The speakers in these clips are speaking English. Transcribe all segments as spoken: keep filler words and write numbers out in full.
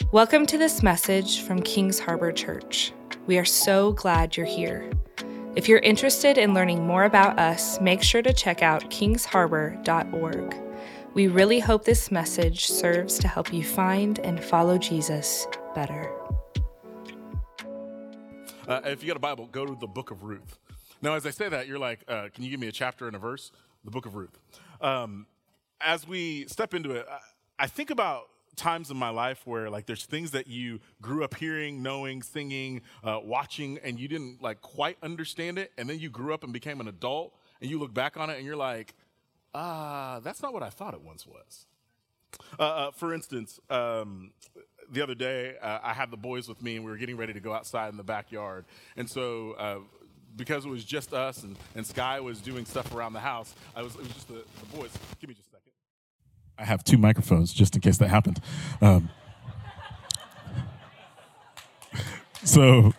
Welcome to this message from Kings Harbor Church. We are so glad you're here. If you're interested in learning more about us, make sure to check out kings harbor dot org. We really hope this message serves to help you find and follow Jesus better. Uh, if you got a Bible, go to the book of Ruth. Now, as I say that, you're like, uh, can you give me a chapter and a verse? The book of Ruth. Um, as we step into it, I, I think about times in my life where like there's things that you grew up hearing, knowing, singing, uh, watching, and you didn't like quite understand it. And then you grew up and became an adult and you look back on it and you're like, ah, that's not what I thought it once was. Uh, uh, for instance, um, the other day uh, I had the boys with me and we were getting ready to go outside in the backyard. And so uh, because it was just us and, and Sky was doing stuff around the house, I was, it was just the, the boys. Give me just a second. I have two microphones just in case that happened. Um, so,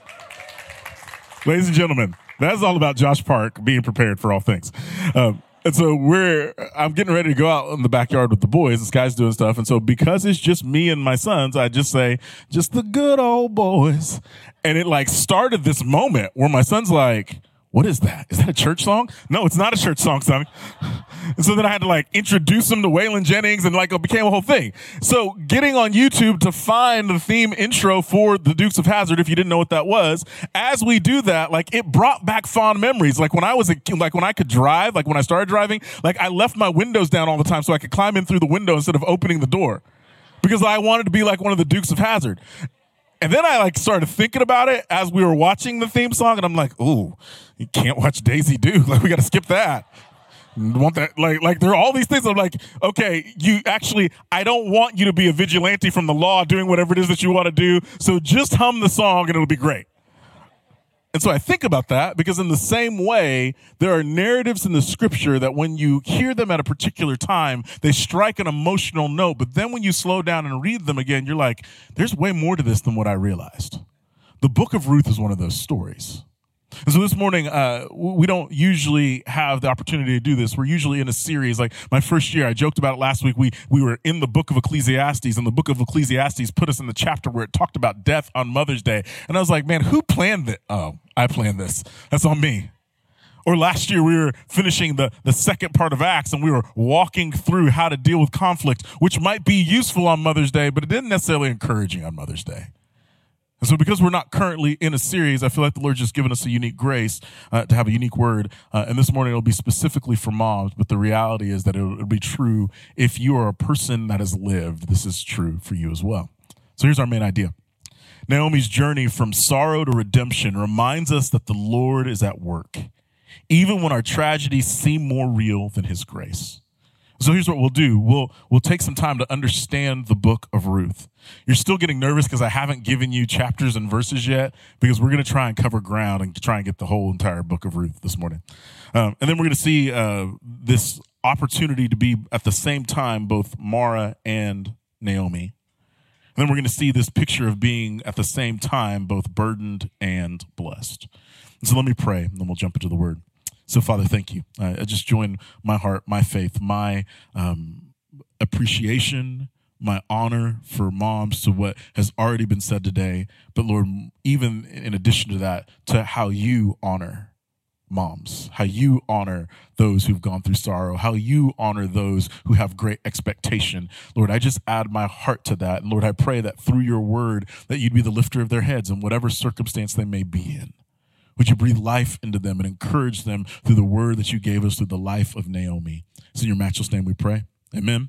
ladies and gentlemen, that's all about Josh Park being prepared for all things. Um, and so we're, I'm getting ready to go out in the backyard with the boys. This guy's doing stuff. And so because it's just me and my sons, I just say, just the good old boys. And it like started this moment where my son's like, what is that? Is that a church song? No, it's not a church song, son. And so then I had to like introduce him to Waylon Jennings and like it became a whole thing. So getting on YouTube to find the theme intro for the Dukes of Hazzard, if you didn't know what that was, as we do that, like it brought back fond memories. Like when I was a kid, like when I could drive, like when I started driving, like I left my windows down all the time so I could climb in through the window instead of opening the door because I wanted to be like one of the Dukes of Hazzard. And then I like started thinking about it as we were watching the theme song, and I'm like, "Ooh, you can't watch Daisy Duke. Like, we got to skip that. Want that? Like, like there are all these things. I'm like, okay, you actually, I don't want you to be a vigilante from the law, doing whatever it is that you want to do. So just hum the song, and it'll be great." And so I think about that because in the same way, there are narratives in the scripture that when you hear them at a particular time, they strike an emotional note. But then when you slow down and read them again, you're like, there's way more to this than what I realized. The book of Ruth is one of those stories. And so this morning, uh, we don't usually have the opportunity to do this. We're usually in a series. Like my first year, I joked about it last week. We we were in the book of Ecclesiastes, and the book of Ecclesiastes put us in the chapter where it talked about death on Mother's Day. And I was like, man, who planned it? Oh, I planned this. That's on me. Or last year, we were finishing the, the second part of Acts, and we were walking through how to deal with conflict, which might be useful on Mother's Day, but it didn't necessarily encouraging on Mother's Day. And so because we're not currently in a series, I feel like the Lord's just given us a unique grace uh, to have a unique word. Uh, and this morning it'll be specifically for moms, but the reality is that it'll, it'll be true if you are a person that has lived. This is true for you as well. So here's our main idea. Naomi's journey from sorrow to redemption reminds us that the Lord is at work, even when our tragedies seem more real than his grace. So here's what we'll do. We'll we'll take some time to understand the book of Ruth. You're still getting nervous because I haven't given you chapters and verses yet because we're going to try and cover ground and try and get the whole entire book of Ruth this morning. Um, and then we're going to see uh, this opportunity to be at the same time both Mara and Naomi. And then we're going to see this picture of being at the same time both burdened and blessed. And so let me pray, and then we'll jump into the word. So, Father, thank you. Uh, I just join my heart, my faith, my um, appreciation, my honor for moms to what has already been said today. But, Lord, even in addition to that, to how you honor moms, how you honor those who've gone through sorrow, how you honor those who have great expectation. Lord, I just add my heart to that. And, Lord, I pray that through your word that you'd be the lifter of their heads in whatever circumstance they may be in. Would you breathe life into them and encourage them through the word that you gave us through the life of Naomi? It's in your matchless name we pray. Amen.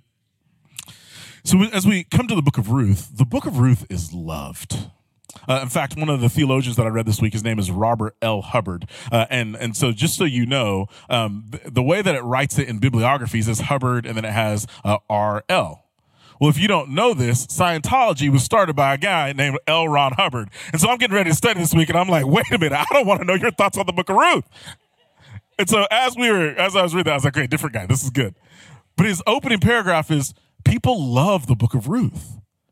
So as we come to the book of Ruth, the book of Ruth is loved. Uh, in fact, one of the theologians that I read this week, his name is Robert L. Hubbard. Uh, and, and so just so you know, um, the, the way that it writes it in bibliographies is Hubbard and then it has uh, R L. Well, if you don't know this, Scientology was started by a guy named L. Ron Hubbard. And so I'm getting ready to study this week, and I'm like, wait a minute, I don't want to know your thoughts on the book of Ruth. And so as we were, as I was reading that, I was like, great, different guy, this is good. But his opening paragraph is, people love the book of Ruth.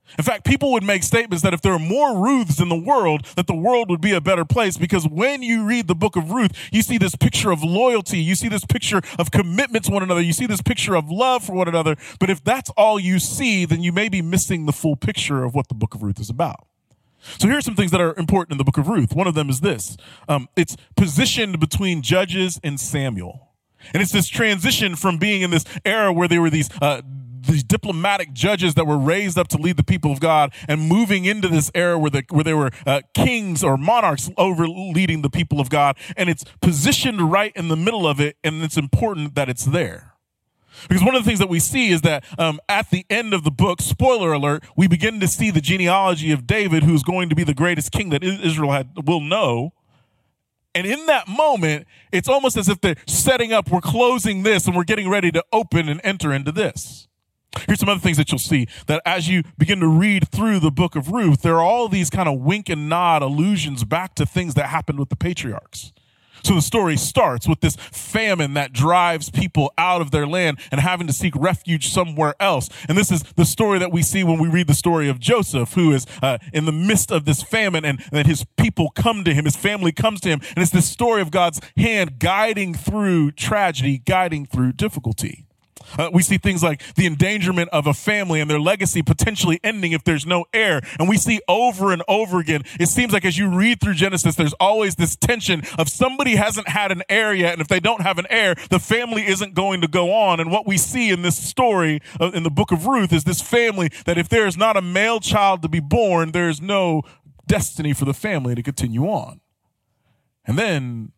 In fact, people would make statements that if there are more Ruths in the world, that the world would be a better place, because when you read the book of Ruth, you see this picture of loyalty, you see this picture of commitment to one another, you see this picture of love for one another. But if that's all you see, then you may be missing the full picture of what the book of Ruth is about. So here are some things that are important in the book of Ruth. One of them is this. Um, it's positioned between Judges and Samuel. And it's this transition from being in this era where there were these uh, these diplomatic judges that were raised up to lead the people of God, and moving into this era where, the, where there were uh, kings or monarchs over leading the people of God. And it's positioned right in the middle of it, and it's important that it's there. Because one of the things that we see is that um, at the end of the book, spoiler alert, we begin to see the genealogy of David, who's going to be the greatest king that Israel had, will know. And in that moment, it's almost as if they're setting up, we're closing this, and we're getting ready to open and enter into this. Here's some other things that you'll see, that as you begin to read through the book of Ruth, there are all these kind of wink and nod allusions back to things that happened with the patriarchs. So the story starts with this famine that drives people out of their land and having to seek refuge somewhere else. And this is the story that we see when we read the story of Joseph, who is uh, in the midst of this famine, and that his people come to him, his family comes to him. And it's this story of God's hand guiding through tragedy, guiding through difficulty. Uh, we see things like the endangerment of a family and their legacy potentially ending if there's no heir. And we see over and over again, it seems like as you read through Genesis, there's always this tension of somebody hasn't had an heir yet. And if they don't have an heir, the family isn't going to go on. And what we see in this story uh, in the book of Ruth is this family that if there is not a male child to be born, there is no destiny for the family to continue on. And then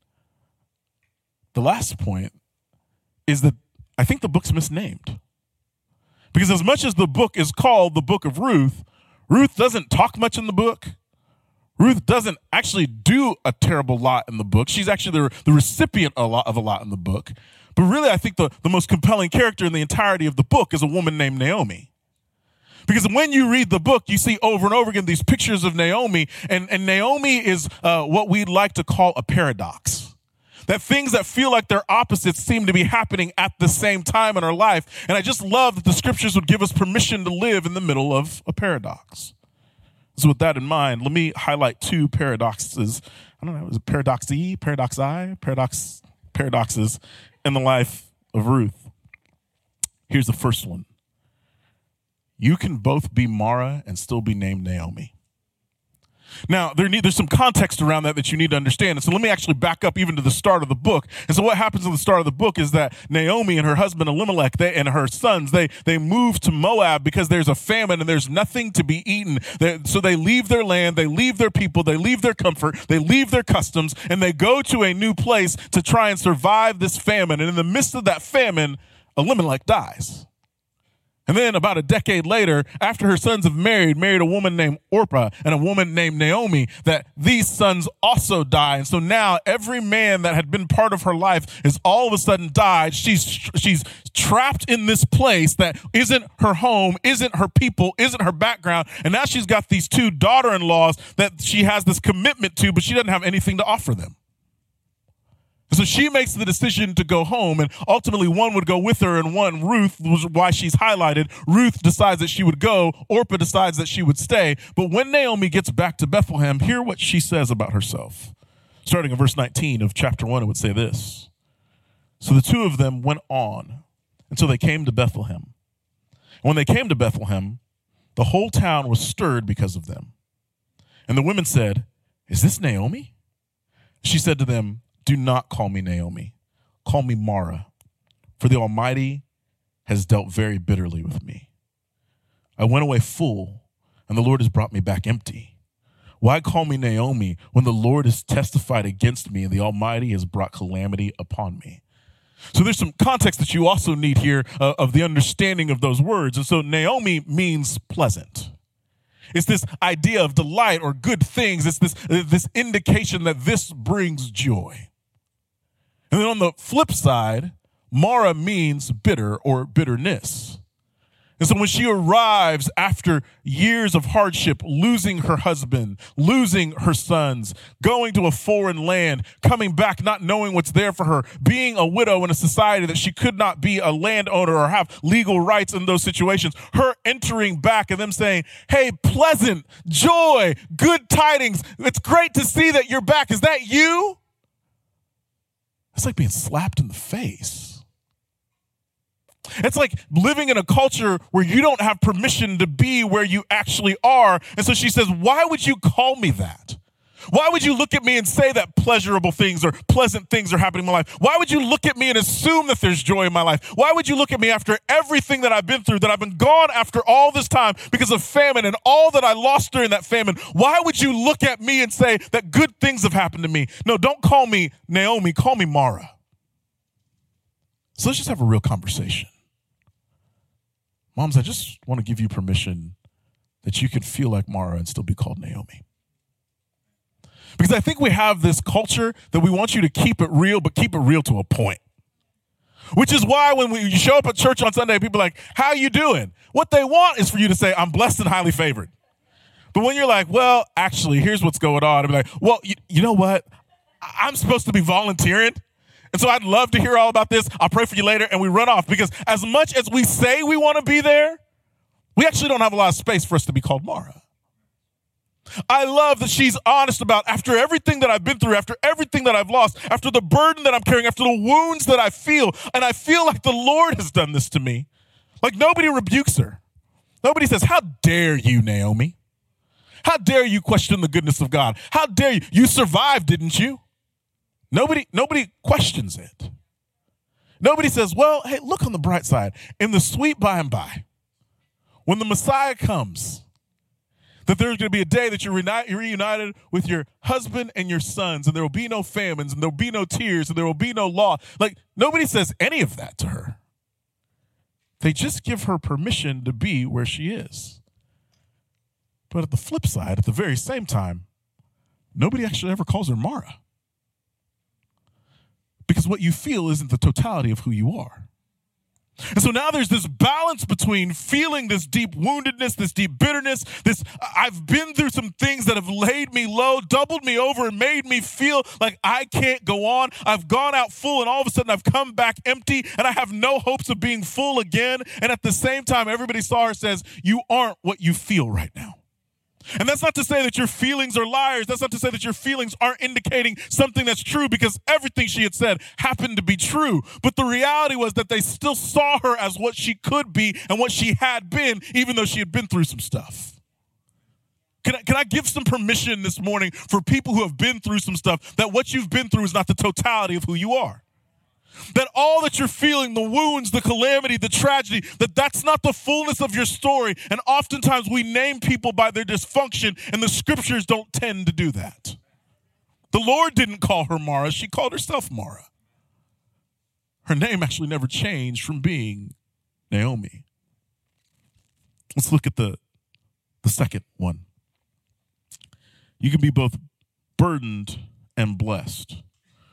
the last point is that I think the book's misnamed. Because as much as the book is called the book of Ruth, Ruth doesn't talk much in the book. Ruth doesn't actually do a terrible lot in the book. She's actually the, the recipient a lot of a lot in the book. But really, I think the, the most compelling character in the entirety of the book is a woman named Naomi. Because when you read the book, you see over and over again these pictures of Naomi, and, and Naomi is uh, what we'd like to call a paradox. That things that feel like they're opposites seem to be happening at the same time in our life. And I just love that the scriptures would give us permission to live in the middle of a paradox. So with that in mind, let me highlight two paradoxes. I don't know, is it paradoxy, paradoxi, paradox, paradoxes in the life of Ruth. Here's the first one. You can both be Mara and still be named Naomi. Now, there need, there's some context around that that you need to understand. And so let me actually back up even to the start of the book. And so what happens in the start of the book is that Naomi and her husband Elimelech they, and her sons, they, they move to Moab because there's a famine and there's nothing to be eaten. They, so they leave their land, they leave their people, they leave their comfort, they leave their customs, and they go to a new place to try and survive this famine. And in the midst of that famine, Elimelech dies. And then about a decade later, after her sons have married, married a woman named Orpah and a woman named Naomi, that these sons also die. And so now every man that had been part of her life is all of a sudden died. She's she's trapped in this place that isn't her home, isn't her people, isn't her background. And now she's got these two daughter-in-laws that she has this commitment to, but she doesn't have anything to offer them. So she makes the decision to go home, and ultimately one would go with her, and one, Ruth, was why she's highlighted. Ruth decides that she would go. Orpah decides that she would stay. But when Naomi gets back to Bethlehem, hear what she says about herself. Starting in verse nineteen of chapter one, it would say this. So the two of them went on until they came to Bethlehem. And when they came to Bethlehem, the whole town was stirred because of them. And the women said, "Is this Naomi?" She said to them, "Do not call me Naomi. Call me Mara, for the Almighty has dealt very bitterly with me. I went away full, and the Lord has brought me back empty. Why call me Naomi when the Lord has testified against me and the Almighty has brought calamity upon me?" So there's some context that you also need here uh, of the understanding of those words. And so Naomi means pleasant. It's this idea of delight or good things. It's this, uh, this indication that this brings joy. And then on the flip side, Mara means bitter or bitterness. And so when she arrives after years of hardship, losing her husband, losing her sons, going to a foreign land, coming back not knowing what's there for her, being a widow in a society that she could not be a landowner or have legal rights in those situations, her entering back and them saying, hey, pleasant, joy, good tidings. It's great to see that you're back. Is that you? It's like being slapped in the face. It's like living in a culture where you don't have permission to be where you actually are. And so she says, why would you call me that? Why would you look at me and say that pleasurable things or pleasant things are happening in my life? Why would you look at me and assume that there's joy in my life? Why would you look at me after everything that I've been through, that I've been gone after all this time because of famine and all that I lost during that famine? Why would you look at me and say that good things have happened to me? No, don't call me Naomi, call me Mara. So let's just have a real conversation. Moms, I just want to give you permission that you can feel like Mara and still be called Naomi. Because I think we have this culture that we want you to keep it real, but keep it real to a point. Which is why when we, you show up at church on Sunday, people are like, how you doing? What they want is for you to say, I'm blessed and highly favored. But when you're like, well, actually, here's what's going on. I'd be like, well, you, you know what? I'm supposed to be volunteering. And so I'd love to hear all about this. I'll pray for you later. And we run off because as much as we say we want to be there, we actually don't have a lot of space for us to be called Mara. I love that she's honest about after everything that I've been through, after everything that I've lost, after the burden that I'm carrying, after the wounds that I feel, and I feel like the Lord has done this to me. Like nobody rebukes her. Nobody says, how dare you, Naomi? How dare you question the goodness of God? How dare you? You survived, didn't you? Nobody, nobody questions it. Nobody says, well, hey, look on the bright side. In the sweet by and by, when the Messiah comes, that there's going to be a day that you're reunited with your husband and your sons, and there will be no famines, and there will be no tears, and there will be no law. Like, nobody says any of that to her. They just give her permission to be where she is. But at the flip side, at the very same time, nobody actually ever calls her Mara. Because what you feel isn't the totality of who you are. And so now there's this balance between feeling this deep woundedness, this deep bitterness, this I've been through some things that have laid me low, doubled me over, and made me feel like I can't go on. I've gone out full, and all of a sudden I've come back empty, and I have no hopes of being full again. And at the same time, everybody saw her says, you aren't what you feel right now. And that's not to say that your feelings are liars. That's not to say that your feelings aren't indicating something that's true, because everything she had said happened to be true. But the reality was that they still saw her as what she could be and what she had been, even though she had been through some stuff. Can I, can I give some permission this morning for people who have been through some stuff, that what you've been through is not the totality of who you are? That all that you're feeling, the wounds, the calamity, the tragedy, that that's not the fullness of your story. And oftentimes we name people by their dysfunction, and the scriptures don't tend to do that. The Lord didn't call her Mara. She called herself Mara. Her name actually never changed from being Naomi. Let's look at the, the second one. You can be both burdened and blessed.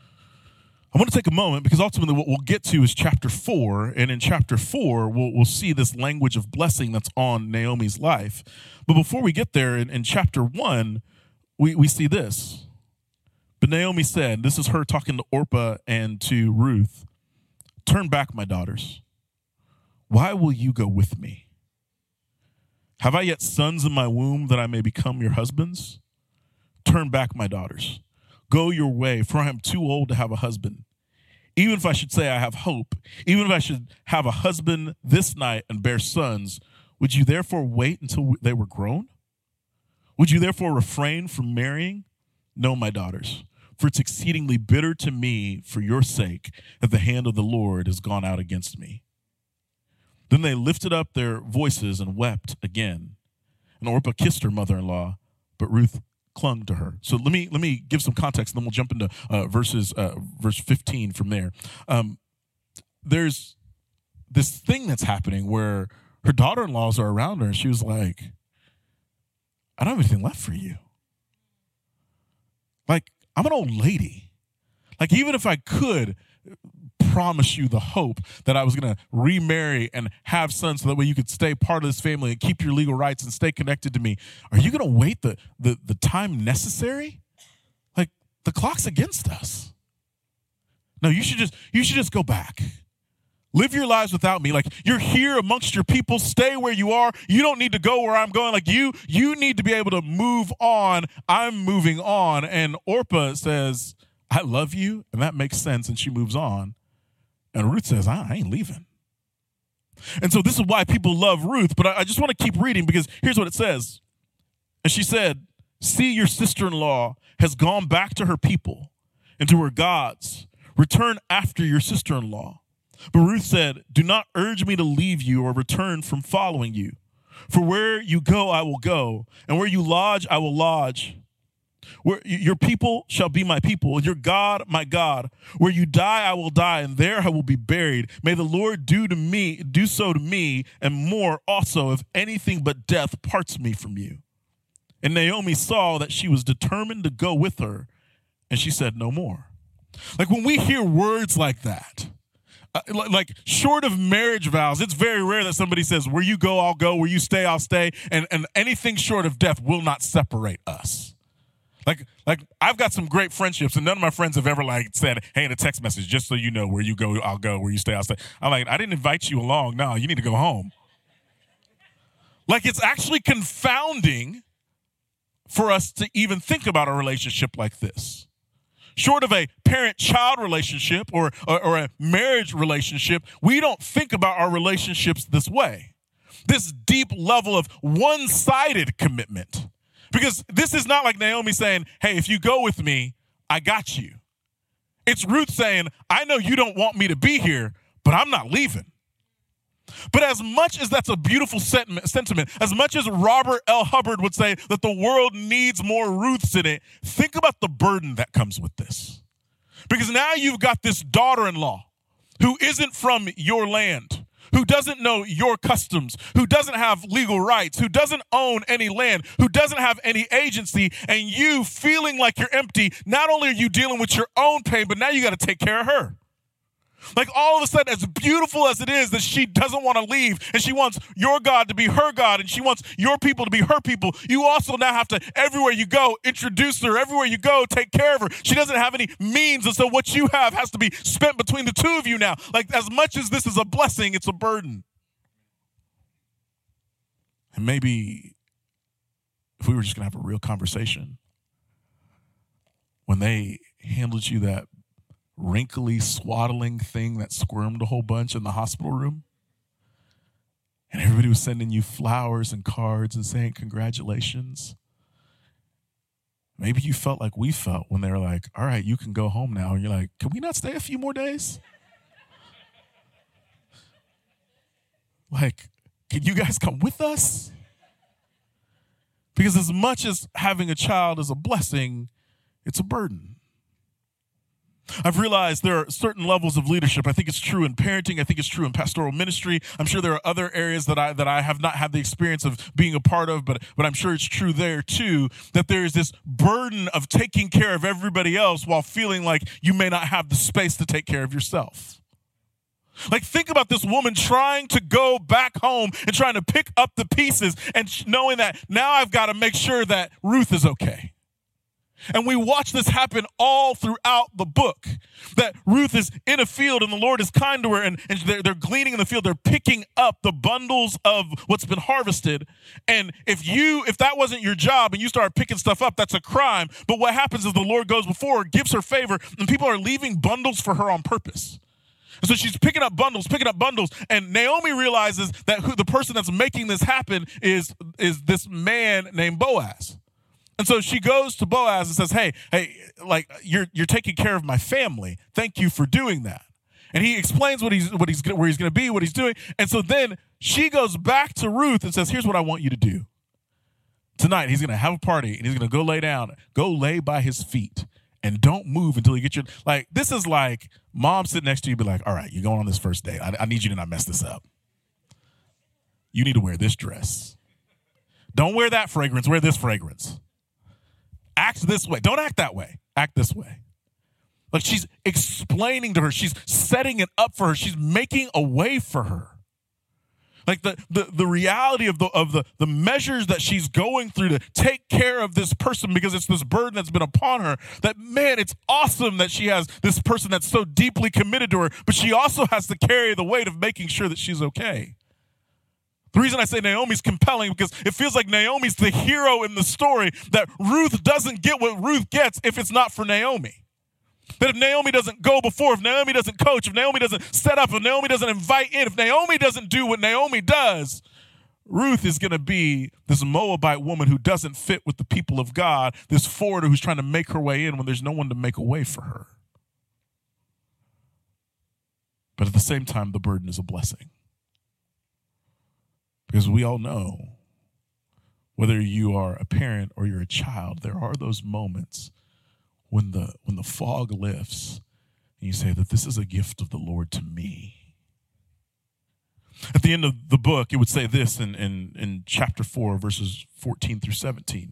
I want to take a moment, because ultimately what we'll get to is chapter four. And in chapter four, we'll, we'll see this language of blessing that's on Naomi's life. But before we get there, in, in chapter one, we, we see this. But Naomi said, this is her talking to Orpah and to Ruth, turn back, my daughters. Why will you go with me? Have I yet sons in my womb that I may become your husbands? Turn back, my daughters. Go your way, for I am too old to have a husband. Even if I should say I have hope, even if I should have a husband this night and bear sons, would you therefore wait until they were grown? Would you therefore refrain from marrying? No, my daughters, for it's exceedingly bitter to me for your sake that the hand of the Lord has gone out against me. Then they lifted up their voices and wept again. And Orpah kissed her mother-in-law, but Ruth clung to her. So let me let me give some context, and then we'll jump into uh, verses uh, verse fifteen from there. Um, there's this thing that's happening where her daughter-in-laws are around her, and she was like, I don't have anything left for you. Like, I'm an old lady. Like, even if I could promise you the hope that I was going to remarry and have sons so that way you could stay part of this family and keep your legal rights and stay connected to me. Are you going to wait the, the, the time necessary? Like, the clock's against us. No, you should just you should just go back. Live your lives without me. Like, you're here amongst your people. Stay where you are. You don't need to go where I'm going. Like, you you need to be able to move on. I'm moving on. And Orpah says, I love you. And that makes sense. And she moves on. And Ruth says, I ain't leaving. And so this is why people love Ruth. But I, I just want to keep reading because here's what it says. And she said, see, your sister-in-law has gone back to her people and to her gods. Return after your sister-in-law. But Ruth said, do not urge me to leave you or return from following you. For where you go, I will go, and where you lodge, I will lodge. Where your people shall be my people, and your God, my God. Where you die, I will die, and there I will be buried. May the Lord do to me, do so to me, and more also, if anything but death parts me from you. And Naomi saw that she was determined to go with her, and she said no more. Like, when we hear words like that, Uh, like, short of marriage vows, it's very rare that somebody says, where you go, I'll go, where you stay, I'll stay, and, and anything short of death will not separate us. Like, like I've got some great friendships, and none of my friends have ever, like, said, hey, in a text message, just so you know, where you go, I'll go, where you stay, I'll stay. I'm like, I didn't invite you along. No, you need to go home. Like, it's actually confounding for us to even think about a relationship like this. Short of a parent-child relationship or, or, or a marriage relationship, we don't think about our relationships this way. This deep level of one-sided commitment. Because this is not like Naomi saying, hey, if you go with me, I got you. It's Ruth saying, I know you don't want me to be here, but I'm not leaving. But as much as that's a beautiful sentiment, as much as Robert L. Hubbard would say that the world needs more Ruths in it, think about the burden that comes with this. Because now you've got this daughter-in-law who isn't from your land, who doesn't know your customs, who doesn't have legal rights, who doesn't own any land, who doesn't have any agency, and you feeling like you're empty. Not only are you dealing with your own pain, but now you got to take care of her. Like, all of a sudden, as beautiful as it is that she doesn't want to leave and she wants your God to be her God and she wants your people to be her people, you also now have to, everywhere you go, introduce her. Everywhere you go, take care of her. She doesn't have any means, and so what you have has to be spent between the two of you now. Like, as much as this is a blessing, it's a burden. And maybe if we were just going to have a real conversation, when they handed you that wrinkly, swaddling thing that squirmed a whole bunch in the hospital room, and everybody was sending you flowers and cards and saying congratulations, maybe you felt like we felt when they were like, all right, you can go home now. And you're like, can we not stay a few more days? Like, can you guys come with us? Because as much as having a child is a blessing, it's a burden. I've realized there are certain levels of leadership. I think it's true in parenting. I think it's true in pastoral ministry. I'm sure there are other areas that I that I have not had the experience of being a part of, but but I'm sure it's true there too, that there is this burden of taking care of everybody else while feeling like you may not have the space to take care of yourself. Like, think about this woman trying to go back home and trying to pick up the pieces and knowing that now I've got to make sure that Ruth is okay. And we watch this happen all throughout the book, that Ruth is in a field and the Lord is kind to her, and, and they're, they're gleaning in the field. They're picking up the bundles of what's been harvested. And if you, if that wasn't your job and you start picking stuff up, that's a crime. But what happens is the Lord goes before her, gives her favor, and people are leaving bundles for her on purpose. And so she's picking up bundles, picking up bundles, and Naomi realizes that who the person that's making this happen is, is this man named Boaz. And so she goes to Boaz and says, hey, hey, like, you're you're taking care of my family. Thank you for doing that. And he explains what he's what he's where he's going to be, what he's doing. And so then she goes back to Ruth and says, here's what I want you to do. Tonight he's going to have a party and he's going to go lay down, go lay by his feet, and don't move until you get your, like, this is like mom sitting next to you, be like, all right, you're going on this first date. I, I need you to not mess this up. You need to wear this dress. Don't wear that fragrance. Wear this fragrance. Act this way. Don't act that way. Act this way. Like she's explaining to her. She's setting it up for her. She's making a way for her. Like the, the, the reality of the of the, the measures that she's going through to take care of this person because it's this burden that's been upon her. That, man, it's awesome that she has this person that's so deeply committed to her, but she also has to carry the weight of making sure that she's okay. The reason I say Naomi's compelling because it feels like Naomi's the hero in the story, that Ruth doesn't get what Ruth gets if it's not for Naomi. That if Naomi doesn't go before, if Naomi doesn't coach, if Naomi doesn't set up, if Naomi doesn't invite in, if Naomi doesn't do what Naomi does, Ruth is going to be this Moabite woman who doesn't fit with the people of God, this foreigner who's trying to make her way in when there's no one to make a way for her. But at the same time, the burden is a blessing. Because we all know, whether you are a parent or you're a child, there are those moments when the when the fog lifts and you say that this is a gift of the Lord to me. At the end of the book, it would say this in, in, in chapter four, verses fourteen through seventeen.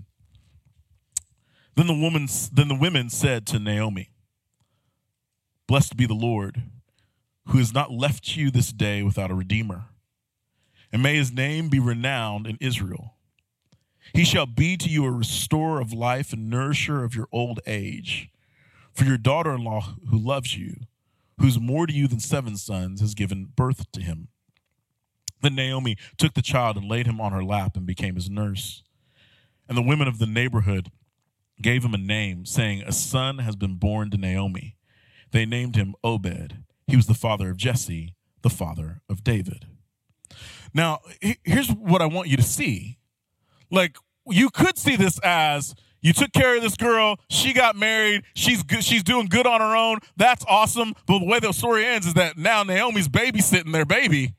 Then the woman, then the women said to Naomi, "Blessed be the Lord, who has not left you this day without a redeemer. And may his name be renowned in Israel. He shall be to you a restorer of life and nourisher of your old age. For your daughter-in-law who loves you, who's more to you than seven sons, has given birth to him." Then Naomi took the child and laid him on her lap and became his nurse. And the women of the neighborhood gave him a name, saying, "A son has been born to Naomi." They named him Obed. He was the father of Jesse, the father of David. Now, here's what I want you to see. Like, you could see this as you took care of this girl, she got married, she's good, she's doing good on her own. That's awesome. But the way the story ends is that now Naomi's babysitting their baby.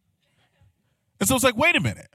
And so it's like, wait a minute.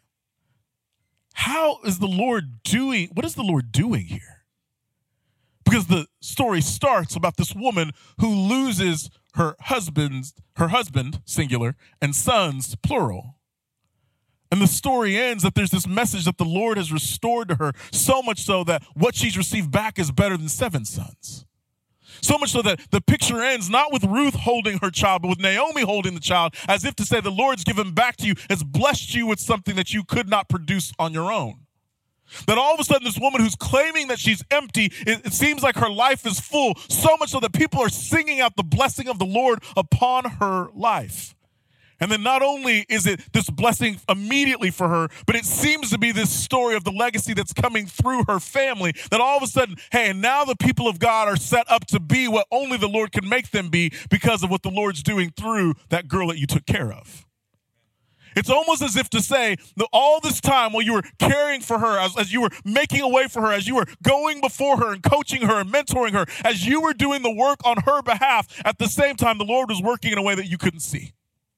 How is the Lord doing? What is the Lord doing here? Because the story starts about this woman who loses her husband's, her husband, singular, and sons, plural. And the story ends that there's this message that the Lord has restored to her, so much so that what she's received back is better than seven sons. So much so that the picture ends not with Ruth holding her child, but with Naomi holding the child, as if to say the Lord's given back to you, has blessed you with something that you could not produce on your own. That all of a sudden this woman who's claiming that she's empty, it, it seems like her life is full, so much so that people are singing out the blessing of the Lord upon her life. And then not only is it this blessing immediately for her, but it seems to be this story of the legacy that's coming through her family, that all of a sudden, hey, and now the people of God are set up to be what only the Lord can make them be because of what the Lord's doing through that girl that you took care of. It's almost as if to say that all this time while you were caring for her, as, as you were making a way for her, as you were going before her and coaching her and mentoring her, as you were doing the work on her behalf, at the same time, the Lord was working in a way that you couldn't see.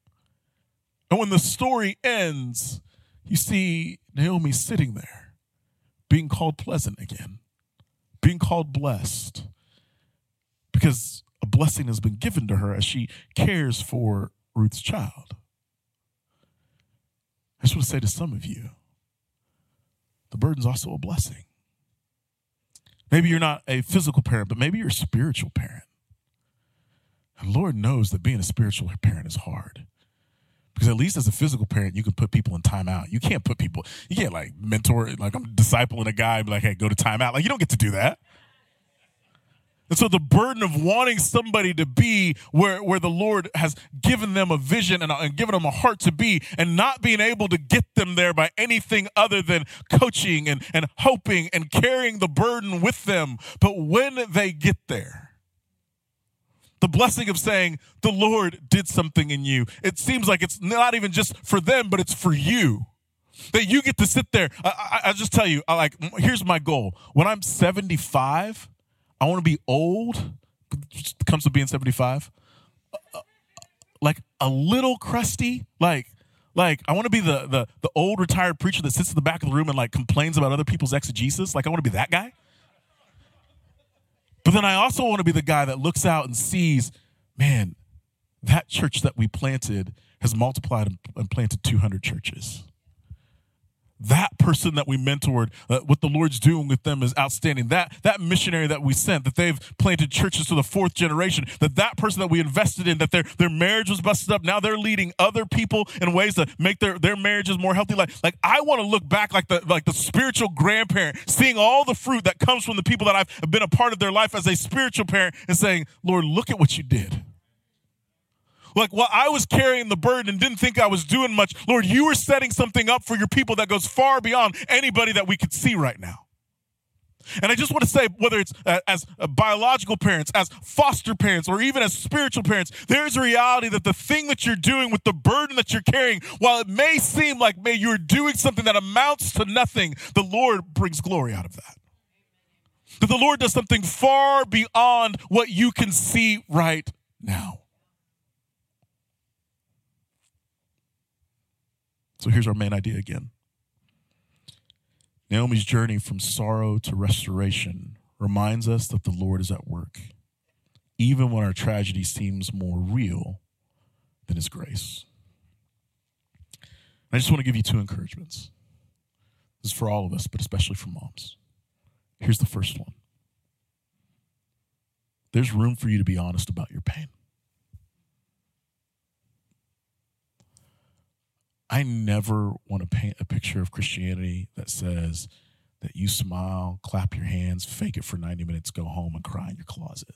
And when the story ends, you see Naomi sitting there, being called pleasant again, being called blessed, because a blessing has been given to her as she cares for Ruth's child. I just want to say to some of you, the burden's also a blessing. Maybe you're not a physical parent, but maybe you're a spiritual parent. And Lord knows that being a spiritual parent is hard. Because at least as a physical parent, you can put people in timeout. You can't put people, you can't like mentor, like I'm discipling a guy and be like, hey, go to timeout. Like you don't get to do that. And so the burden of wanting somebody to be where, where the Lord has given them a vision and, and given them a heart to be, and not being able to get them there by anything other than coaching and, and hoping and carrying the burden with them. But when they get there, the blessing of saying, the Lord did something in you. It seems like it's not even just for them, but it's for you. That you get to sit there. I, I, I just tell you, I like, here's my goal. When I'm seventy-five, I want to be old. It comes to being seventy-five. Uh, like a little crusty. Like, like I want to be the, the, the old retired preacher that sits in the back of the room and like complains about other people's exegesis. Like I want to be that guy. But then I also want to be the guy that looks out and sees, man, that church that we planted has multiplied and planted two hundred churches. that person that we mentored, uh, what the Lord's doing with them is outstanding. That that missionary that we sent, that they've planted churches to the fourth generation, that that person that we invested in, that their, their marriage was busted up, now they're leading other people in ways to make their, their marriages more healthy. Like, like I want to look back like the like the spiritual grandparent, seeing all the fruit that comes from the people that I've been a part of their life as a spiritual parent and saying, Lord, look at what you did. Like while I was carrying the burden and didn't think I was doing much, Lord, you were setting something up for your people that goes far beyond anybody that we could see right now. And I just want to say, whether it's uh, as uh, biological parents, as foster parents, or even as spiritual parents, there's a reality that the thing that you're doing with the burden that you're carrying, while it may seem like may you're doing something that amounts to nothing, the Lord brings glory out of that. That the Lord does something far beyond what you can see right now. So here's our main idea again. Naomi's journey from sorrow to restoration reminds us that the Lord is at work, even when our tragedy seems more real than his grace. I just want to give you two encouragements. This is for all of us, but especially for moms. Here's the first one. There's room for you to be honest about your pain. I never want to paint a picture of Christianity that says that you smile, clap your hands, fake it for ninety minutes, go home and cry in your closet.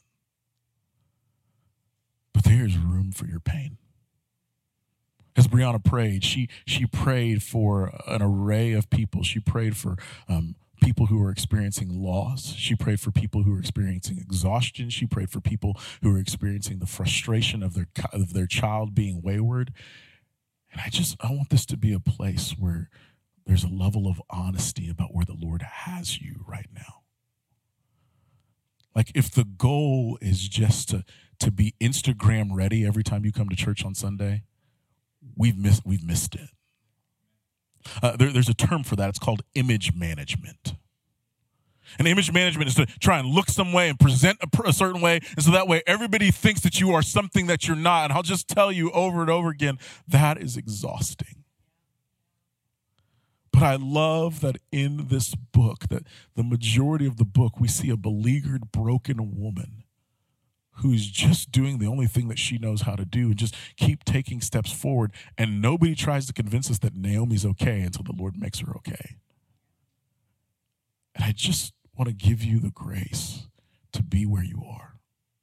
But there is room for your pain. As Brianna prayed, she she prayed for an array of people. She prayed for um, people who are experiencing loss. She prayed for people who are experiencing exhaustion. She prayed for people who are experiencing the frustration of their of their child being wayward. And I just, I want this to be a place where there's a level of honesty about where the Lord has you right now. Like if the goal is just to, to be Instagram ready every time you come to church on Sunday, we've missed, we've missed it. Uh, there, there's a term for that. It's called image management. And image management is to try and look some way and present a, a certain way. And so that way everybody thinks that you are something that you're not. And I'll just tell you over and over again, that is exhausting. But I love that in this book, that the majority of the book, we see a beleaguered, broken woman who's just doing the only thing that she knows how to do and just keep taking steps forward. And nobody tries to convince us that Naomi's okay until the Lord makes her okay. And I just want to give you the grace to be where you are.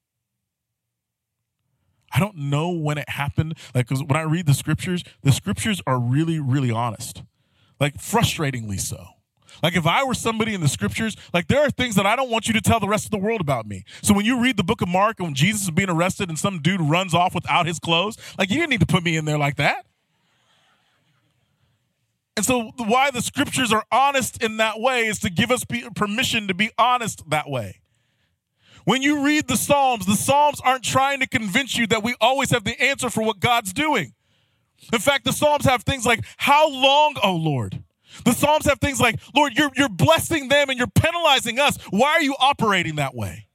I don't know when it happened. Like, because when I read the scriptures, the scriptures are really, really honest. Like, frustratingly so. Like, if I were somebody in the scriptures, like, there are things that I don't want you to tell the rest of the world about me. So when you read the book of Mark and when Jesus is being arrested and some dude runs off without his clothes, like, you didn't need to put me in there like that. And so why the scriptures are honest in that way is to give us permission to be honest that way. When you read the Psalms, the Psalms aren't trying to convince you that we always have the answer for what God's doing. In fact, the Psalms have things like, how long, oh Lord? The Psalms have things like, Lord, you're, you're blessing them and you're penalizing us. Why are you operating that way?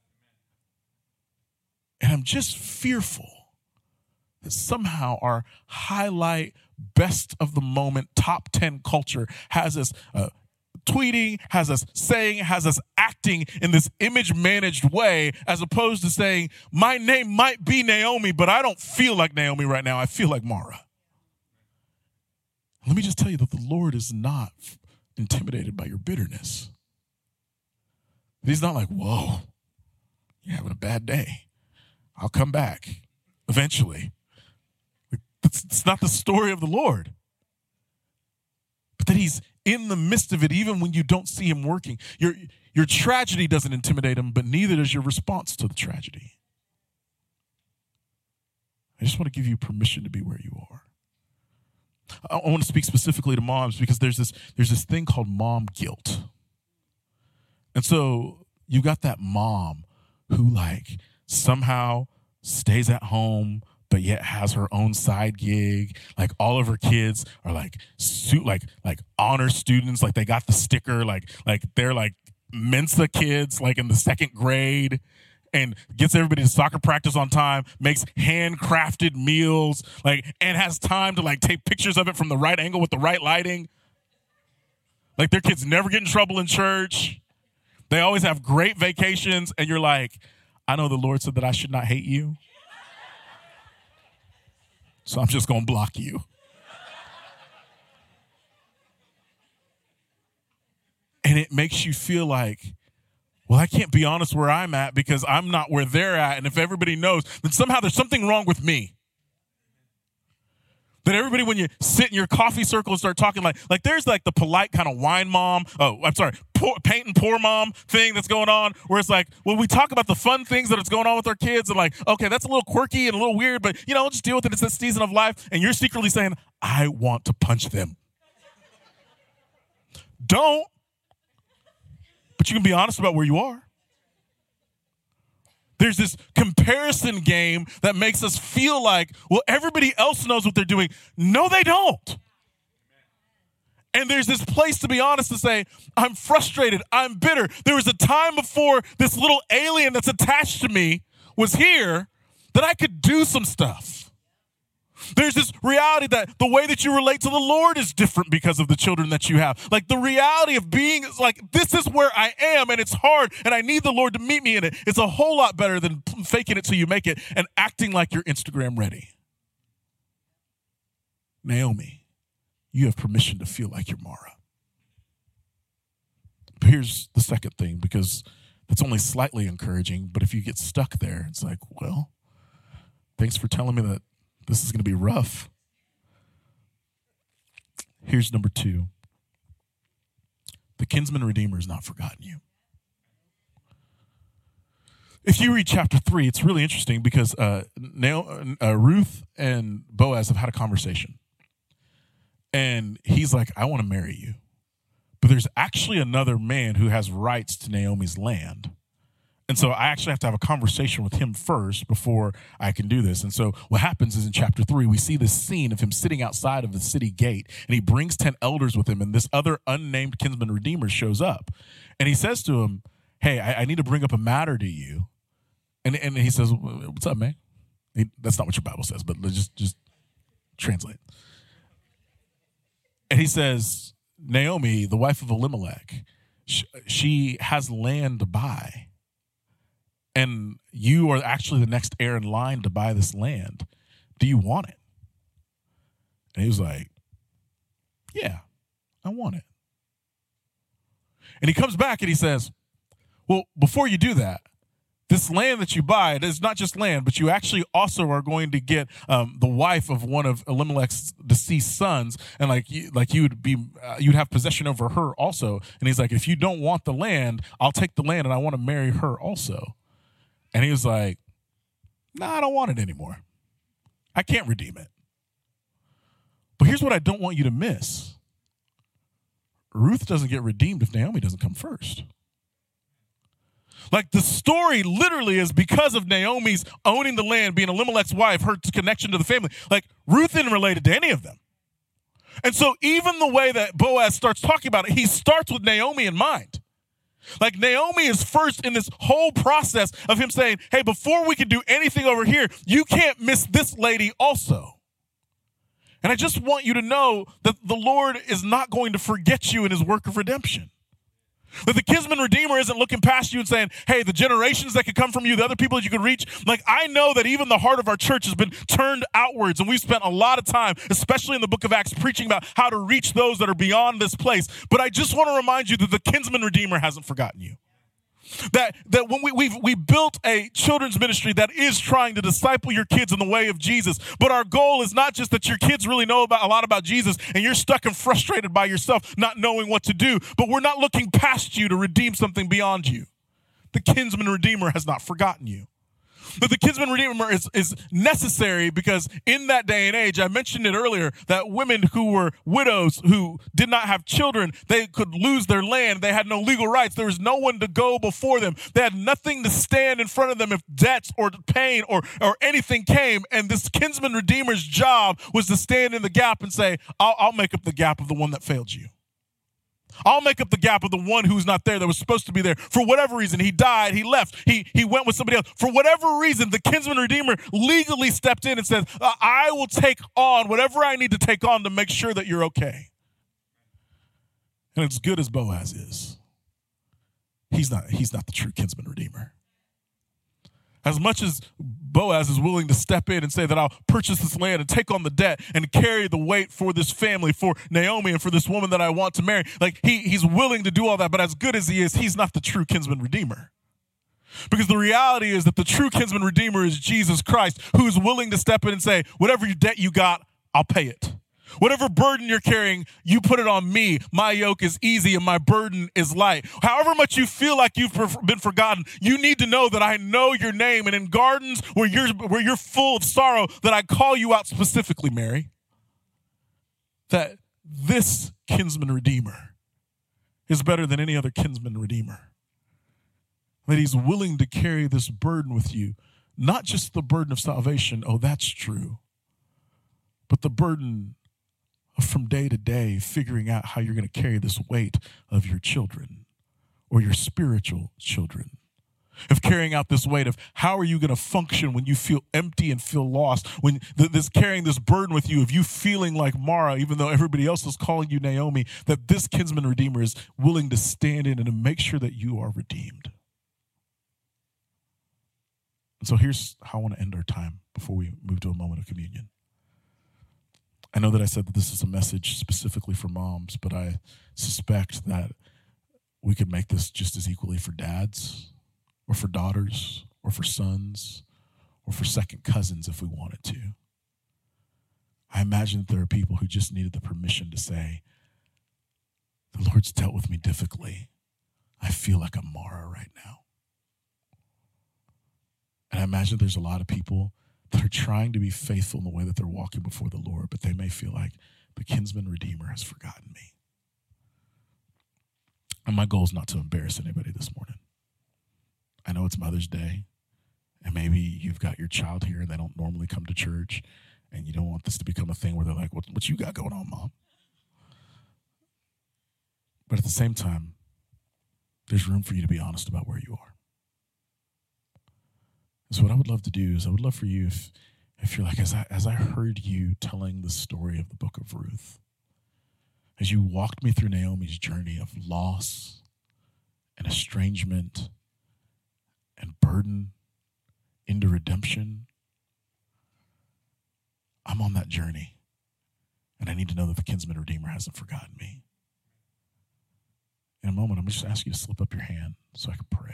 And I'm just fearful that somehow our highlight, best of the moment, top ten culture has us uh, tweeting, has us saying, has us acting in this image managed way, as opposed to saying, my name might be Naomi, but I don't feel like Naomi right now. I feel like Mara. Let me just tell you that the Lord is not intimidated by your bitterness. He's not like, whoa, you're having a bad day. I'll come back eventually. It's, it's not the story of the Lord. But that he's in the midst of it, even when you don't see him working. Your, your tragedy doesn't intimidate him, but neither does your response to the tragedy. I just want to give you permission to be where you are. I, I want to speak specifically to moms because there's this, there's this thing called mom guilt. And so you got that mom who like somehow stays at home, but yet has her own side gig. Like all of her kids are like, su- like, like honor students. Like they got the sticker. Like, like they're like Mensa kids, like in the second grade, and gets everybody to soccer practice on time. Makes handcrafted meals, like, and has time to like take pictures of it from the right angle with the right lighting. Like their kids never get in trouble in church. They always have great vacations. And you're like, I know the Lord said that I should not hate you. So I'm just going to block you. And it makes you feel like, well, I can't be honest where I'm at because I'm not where they're at. And if everybody knows, then somehow there's something wrong with me. That everybody, when you sit in your coffee circle and start talking, like, like there's like the polite kind of wine mom, oh, I'm sorry, poor, paint and pour mom thing that's going on, where it's like, well, we talk about the fun things that is going on with our kids and like, okay, that's a little quirky and a little weird, but you know, we'll just deal with it. It's this season of life. And you're secretly saying, I want to punch them. Don't. But you can be honest about where you are. There's this comparison game that makes us feel like, well, everybody else knows what they're doing. No, they don't. And there's this place to be honest to say, I'm frustrated, I'm bitter. There was a time before this little alien that's attached to me was here that I could do some stuff. There's this reality that the way that you relate to the Lord is different because of the children that you have. Like the reality of being like, this is where I am and it's hard and I need the Lord to meet me in it. It's a whole lot better than faking it till you make it and acting like you're Instagram ready. Naomi, you have permission to feel like you're Mara. But here's the second thing, because that's only slightly encouraging, but if you get stuck there, it's like, well, thanks for telling me that this is going to be rough. Here's number two. The kinsman redeemer has not forgotten you. If you read chapter three, it's really interesting because uh, now, uh, Ruth and Boaz have had a conversation. And he's like, I want to marry you. But there's actually another man who has rights to Naomi's land. And so I actually have to have a conversation with him first before I can do this. And so what happens is in chapter three, we see this scene of him sitting outside of the city gate, and he brings ten elders with him, and this other unnamed kinsman redeemer shows up. And he says to him, hey, I, I need to bring up a matter to you. And, and he says, what's up, man? He, that's not what your Bible says, but let's just, just translate. And he says, Naomi, the wife of Elimelech, she, she has land to buy. And you are actually the next heir in line to buy this land. Do you want it? And he was like, yeah, I want it. And he comes back and he says, well, before you do that, this land that you buy, it is not just land, but you actually also are going to get um, the wife of one of Elimelech's deceased sons, and like you, like you would be, uh, you'd have possession over her also. And he's like, if you don't want the land, I'll take the land, and I want to marry her also. And he was like, no, nah, I don't want it anymore. I can't redeem it. But here's what I don't want you to miss. Ruth doesn't get redeemed if Naomi doesn't come first. Like the story literally is because of Naomi's owning the land, being Elimelech's wife, her connection to the family. Like Ruth isn't related to any of them. And so even the way that Boaz starts talking about it, he starts with Naomi in mind. Like Naomi is first in this whole process of him saying, hey, before we can do anything over here, you can't miss this lady also. And I just want you to know that the Lord is not going to forget you in his work of redemption. That the kinsman redeemer isn't looking past you and saying, hey, the generations that could come from you, the other people that you could reach. Like, I know that even the heart of our church has been turned outwards, and we've spent a lot of time, especially in the book of Acts, preaching about how to reach those that are beyond this place. But I just want to remind you that the kinsman redeemer hasn't forgotten you. That that when we we've we built a children's ministry that is trying to disciple your kids in the way of Jesus, but our goal is not just that your kids really know about a lot about Jesus and you're stuck and frustrated by yourself not knowing what to do, but we're not looking past you to redeem something beyond you. The kinsman redeemer has not forgotten you. But the kinsman redeemer is, is necessary because in that day and age, I mentioned it earlier, that women who were widows, who did not have children, they could lose their land. They had no legal rights. There was no one to go before them. They had nothing to stand in front of them if debts or pain or, or anything came. And this kinsman redeemer's job was to stand in the gap and say, I'll, I'll make up the gap of the one that failed you. I'll make up the gap of the one who's not there that was supposed to be there. For whatever reason, he died, he left, he he went with somebody else. For whatever reason, the kinsman redeemer legally stepped in and said, I will take on whatever I need to take on to make sure that you're okay. And as good as Boaz is, he's not, he's not the true kinsman redeemer. As much as Boaz is willing to step in and say that I'll purchase this land and take on the debt and carry the weight for this family, for Naomi and for this woman that I want to marry, like he, he's willing to do all that, but as good as he is, he's not the true kinsman redeemer. Because the reality is that the true kinsman redeemer is Jesus Christ, who is willing to step in and say, whatever debt you got, I'll pay it. Whatever burden you're carrying, you put it on me. My yoke is easy and my burden is light. However much you feel like you've been forgotten, you need to know that I know your name. And in gardens where you're, where you're full of sorrow, that I call you out specifically, Mary. That this kinsman redeemer is better than any other kinsman redeemer. That he's willing to carry this burden with you. Not just the burden of salvation, oh, that's true. But the burden from day to day, figuring out how you're going to carry this weight of your children or your spiritual children, of carrying out this weight of how are you going to function when you feel empty and feel lost, when th- this carrying this burden with you of you feeling like Mara, even though everybody else is calling you Naomi, that this kinsman redeemer is willing to stand in and to make sure that you are redeemed. And so here's how I want to end our time before we move to a moment of communion. I know that I said that this is a message specifically for moms, but I suspect that we could make this just as equally for dads or for daughters or for sons or for second cousins if we wanted to. I imagine that there are people who just needed the permission to say, the Lord's dealt with me difficultly. I feel like I'm Mara right now. And I imagine there's a lot of people that are trying to be faithful in the way that they're walking before the Lord, but they may feel like the kinsman redeemer has forgotten me. And my goal is not to embarrass anybody this morning. I know it's Mother's Day, and maybe you've got your child here and they don't normally come to church, and you don't want this to become a thing where they're like, what, what you got going on, Mom? But at the same time, there's room for you to be honest about where you are. So what I would love to do is I would love for you, if if you're like, as I, as I heard you telling the story of the book of Ruth, as you walked me through Naomi's journey of loss and estrangement and burden into redemption, I'm on that journey, and I need to know that the kinsman redeemer hasn't forgotten me. In a moment, I'm going to just ask you to slip up your hand so I can pray.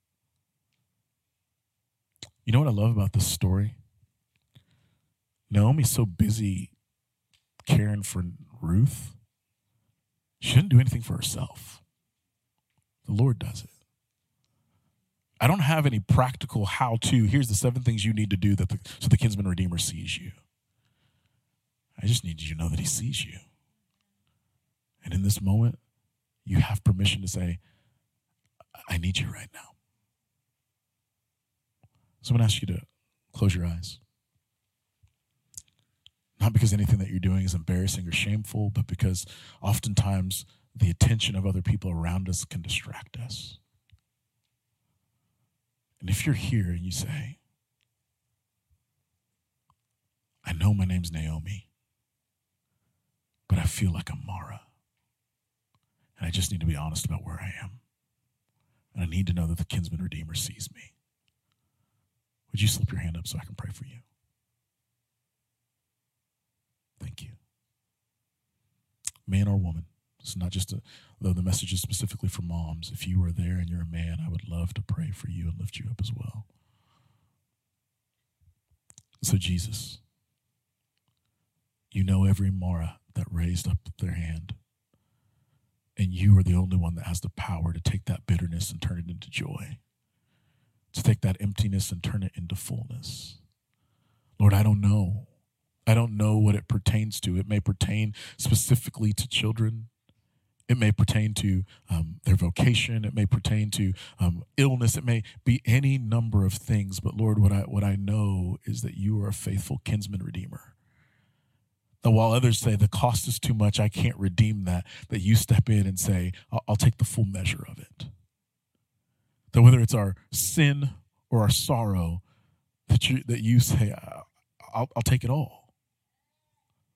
You know what I love about this story? Naomi's so busy caring for Ruth, she didn't do anything for herself. The Lord does it. I don't have any practical how-to. Here's the seven things you need to do that the, so the kinsman redeemer sees you. I just need you to know that he sees you. And in this moment, you have permission to say, I need you right now. So I'm going to ask you to close your eyes. Not because anything that you're doing is embarrassing or shameful, but because oftentimes the attention of other people around us can distract us. And if you're here and you say, I know my name's Naomi, but I feel like I'm Mara, and I just need to be honest about where I am, and I need to know that the kinsman redeemer sees me. Would you slip your hand up so I can pray for you? Thank you. Man or woman, it's not just a, though the message is specifically for moms. If you are there and you're a man, I would love to pray for you and lift you up as well. So Jesus, you know every Mara that raised up their hand, and you are the only one that has the power to take that bitterness and turn it into joy, to take that emptiness and turn it into fullness. Lord, I don't know. I don't know what it pertains to. It may pertain specifically to children. It may pertain to um, their vocation. It may pertain to um, illness. It may be any number of things. But Lord, what I what I know is that you are a faithful kinsman redeemer. That while others say the cost is too much, I can't redeem that, that you step in and say, I'll, I'll take the full measure of it. That whether it's our sin or our sorrow, that you that you say, I'll, I'll take it all.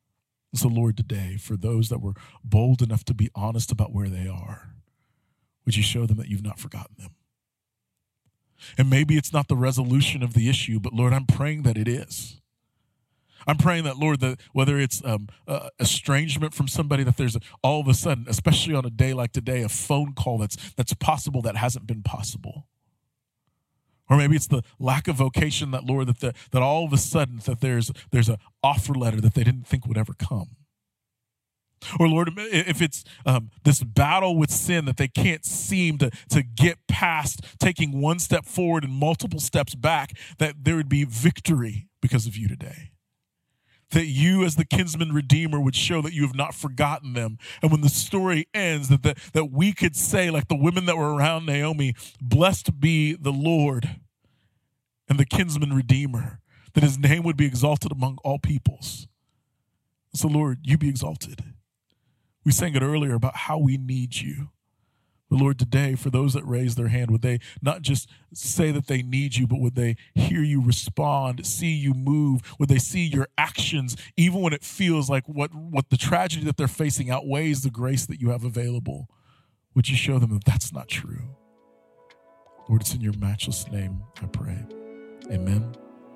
So, Lord, today, for those that were bold enough to be honest about where they are, would you show them that you've not forgotten them? And maybe it's not the resolution of the issue, but Lord, I'm praying that it is. I'm praying that, Lord, that whether it's um, uh, estrangement from somebody, that there's all of a sudden, especially on a day like today, a phone call that's that's possible that hasn't been possible. Or maybe it's the lack of vocation that, Lord, that the, that all of a sudden that there's there's an offer letter that they didn't think would ever come. Or, Lord, if it's um, this battle with sin that they can't seem to, to get past, taking one step forward and multiple steps back, that there would be victory because of you today. That you as the kinsman redeemer would show that you have not forgotten them. And when the story ends, that, the, that we could say, like the women that were around Naomi, blessed be the Lord and the kinsman redeemer, that his name would be exalted among all peoples. So, Lord, you be exalted. We sang it earlier about how we need you. But Lord, today, for those that raise their hand, would they not just say that they need you, but would they hear you respond, see you move? Would they see your actions, even when it feels like what, what the tragedy that they're facing outweighs the grace that you have available? Would you show them that that's not true? Lord, it's in your matchless name, I pray. Amen.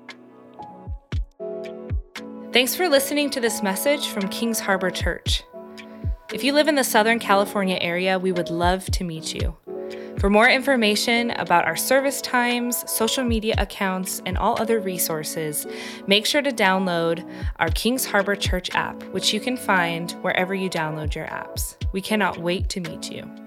Thanks for listening to this message from Kings Harbor Church. If you live in the Southern California area, we would love to meet you. For more information about our service times, social media accounts, and all other resources, make sure to download our Kings Harbor Church app, which you can find wherever you download your apps. We cannot wait to meet you.